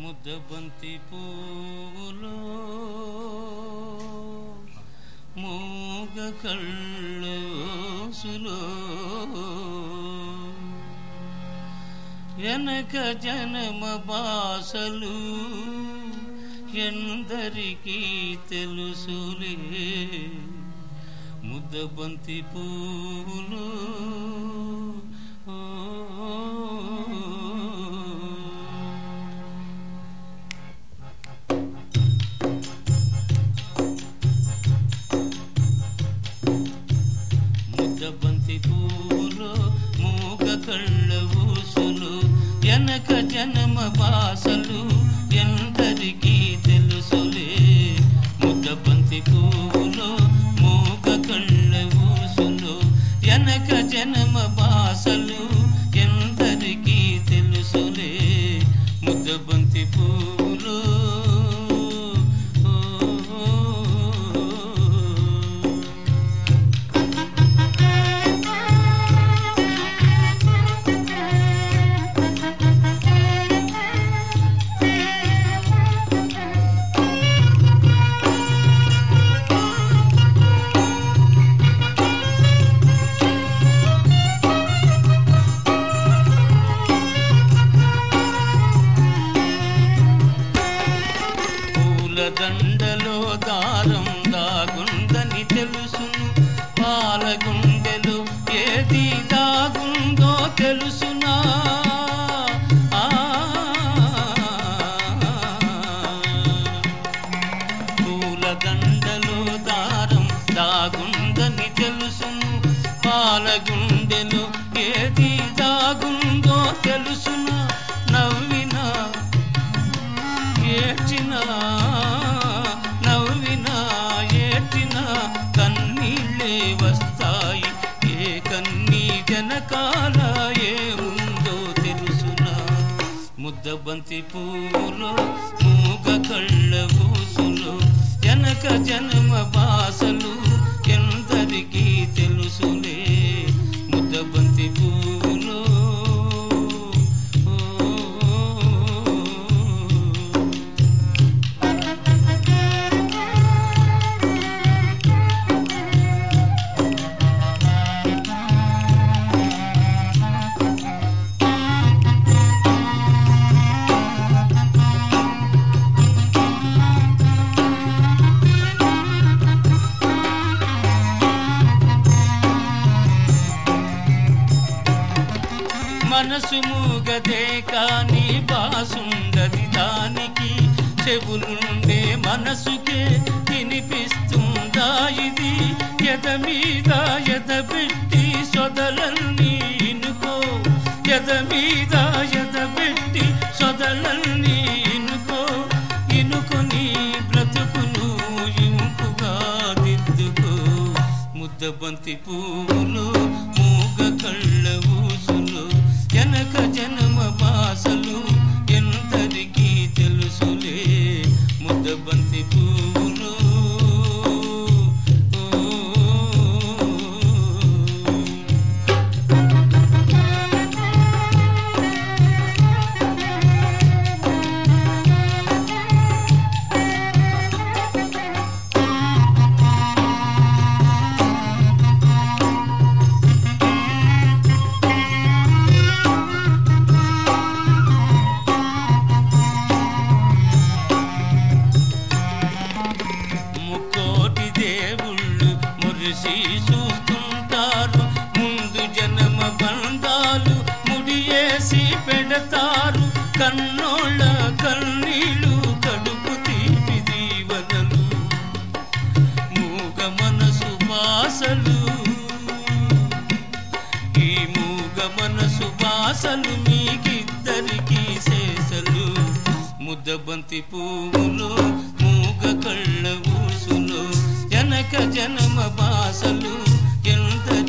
ముద్దబంతి పూలో మూగ కళ్ళోసులో వెనక జనమ బాసలు ఎందరికీ తెలుసులే ముద్దబంతి పూలో ముద్దబంతి పూలో మూగ కళ్ళ ఊసులు వెనక జనమ బాసలు ఎందరికీ తెలుసులే ముద్దబంతి పూలో మూగ కళ్ళ ఊసులు వెనక జనమ బాసలు ఎందరికీ తెలుసులే ముద్దబంతి పూలో దండలో దారం దాగుందని తెలుసును పాలగుండెలో ఏది దాగుందో తెలుసునా పూల దండలో దారం దాగుందని తెలుసును పాలగుండెలో ఏది దాగుందో తెలుసునా నవ్వినా ఏడ్చినా నవ్వినా ఏడ్చినా కన్నీళ్ళే వస్తాయి ఏ కన్నీ జనకాల ఏముందో తెలుసునా ముద్దబంతి పూలో మూగ కళ్ళ ఊసులో వెనక జన్మ బాసలు ఎందరికీ తెలుసులే ముద్దబంతి పూలో మనసు మూగదే కాని బాసుండది దానికి చెవులుండే మనసుకే వినిపిస్తుందా ఇది ఎద మీద ఎదబెట్టి సొదలన్నీ ఇనుకో ఎద మీద ఎదబెట్టి సొదలన్నీ ఇనుకో ఇనుకొని బ్రతుకును ఇంపుగా దిద్దుకో ముద్దబంతి పూలో మూగ కళ్ళ ఊసులో వెనక జన్మ బాసలు ఎందరికీ తెలుసులే ముద్దబంతి పూలో చూస్తుంటారు ముందు జన్మ బంధాలు ముడియేసి పెడతారు కన్నోళ్ళ కన్నీళ్ళు కడుపు తీపి దీవెనలు మూగ మనసు బాసలు ఈ మూగ మనసు బాసలు మీకిద్దరికీ శేషలు ముద్దబంతి పూలో మూగ కళ్ళ ఊసులో వెనక జన్మ బాసలు ఎంత